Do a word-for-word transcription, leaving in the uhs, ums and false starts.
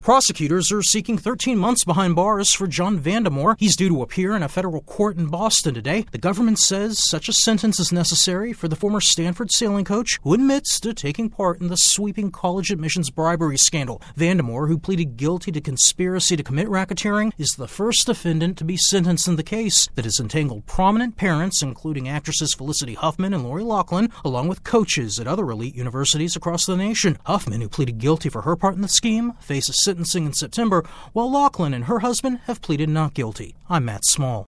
Prosecutors are seeking thirteen months behind bars for John Vandemore. He's due to appear in a federal court in Boston today. The government says such a sentence is necessary for the former Stanford sailing coach who admits to taking part in the sweeping college admissions bribery scandal. Vandemore, who pleaded guilty to conspiracy to commit racketeering, is the first defendant to be sentenced in the case that has entangled prominent parents, including actresses Felicity Huffman and Lori Loughlin, along with coaches at other elite universities across the nation. Huffman, who pleaded guilty for her part in the scheme, faces sentencing in September, while Loughlin and her husband have pleaded not guilty. I'm Matt Small.